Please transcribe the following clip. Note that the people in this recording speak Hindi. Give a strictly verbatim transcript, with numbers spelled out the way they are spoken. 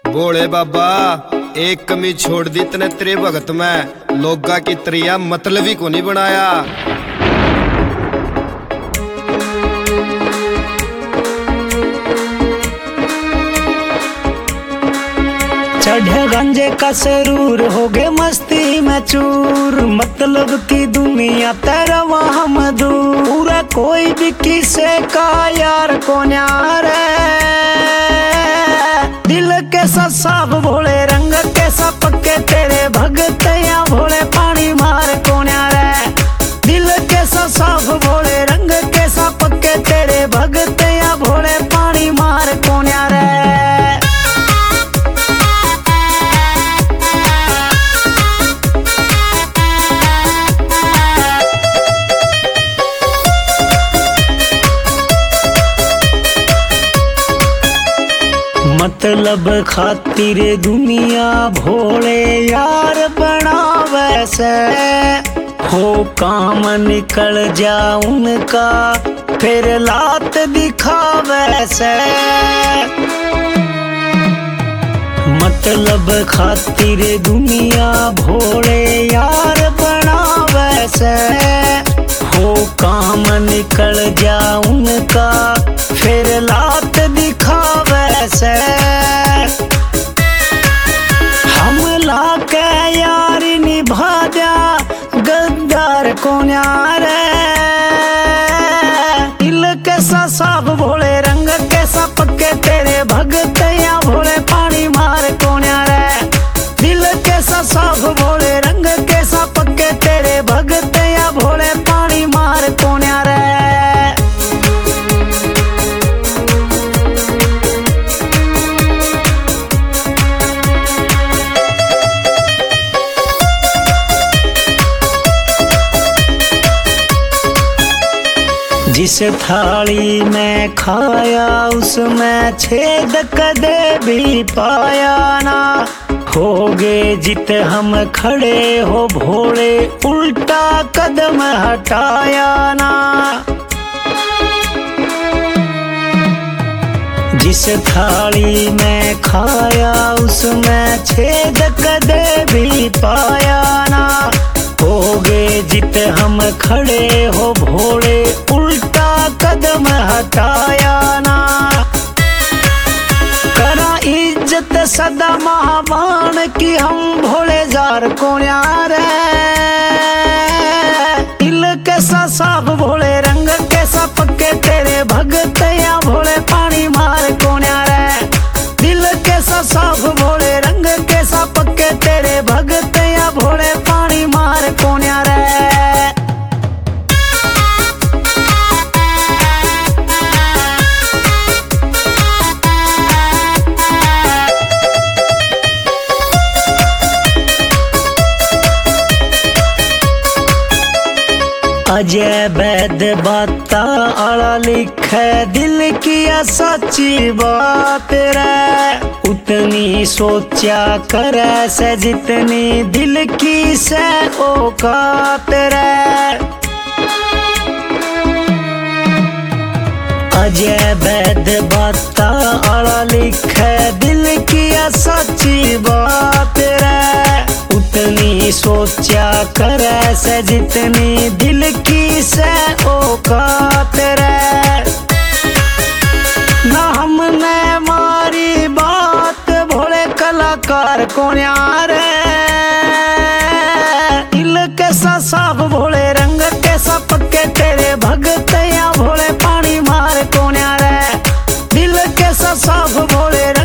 बोले बाबा एक कमी छोड़ दी तने तेरे भगत में, लोगा की त्रिया मतलबी को नहीं बनाया। चढ़े गंजे का सरूर हो गए मस्ती में चूर, मतलब की दुनिया तेरा वहाँ मधुर। पूरा कोई भी किसे का यार को न्यार दिल के साफ भोले रंग के सा पक्के तेरे भगत या भोले पानी मार को न्यार दिल के साफ भोले रंग के सा पक्के तेरे भगत या भोले पानी मार को न्यार। मतलब खातिर दुनिया भोले यार बनावे से, हो काम निकल जा उनका फिर लात दिखावे से। मतलब खातिर दुनिया भोले यार बनावे से, हो काम निकल जा उनका फिर लात दिखावे से। हमला के यारी निभा दिया गद्दार को न्यार दिल के साफ भोले रंग के सा पक्के तेरे भगत या भोले पानी मार को न्यार दिल के साफ भोले रंग के सा पक्के तेरे भगत या भोले पानी मार को न्यार। जिस थाली में खाया उसमें छेद कदे भी पाया ना, होगे जित हम खड़े हो भोले उल्टा कदम हटाया ना। जिस थाली में खाया उसमें छेद कदे भी पाया ना, होगे जित हम खड़े हो भोले उल्टा कदम हटाया ना। करा इज्जत सदा महावान की हम भोले जार को न्यार दिल के साफ भोले रंग के सा पक्के तेरे भगत या भोले पानी मार को न्यार दिल के साफ भोले रंग के सा पक्के तेरे भगत या भोले पानी मार को न्यार। अजय वैद बाता आला लिखे दिल की सच्ची बात रे, उतनी सोचा करे से जितनी दिल की से औकात रे। अजय वैद बाता आला लिखे दिल की सच्ची बात रे, उतनी सोचा करे से जितनी दिल की से औकात रे। ना हमने मारी बात भोले कलाकार को न्यार दिल के साफ भोले रंग के सा पक्के तेरे भगत या भोले पानी मार को न्यार दिल के साफ भोले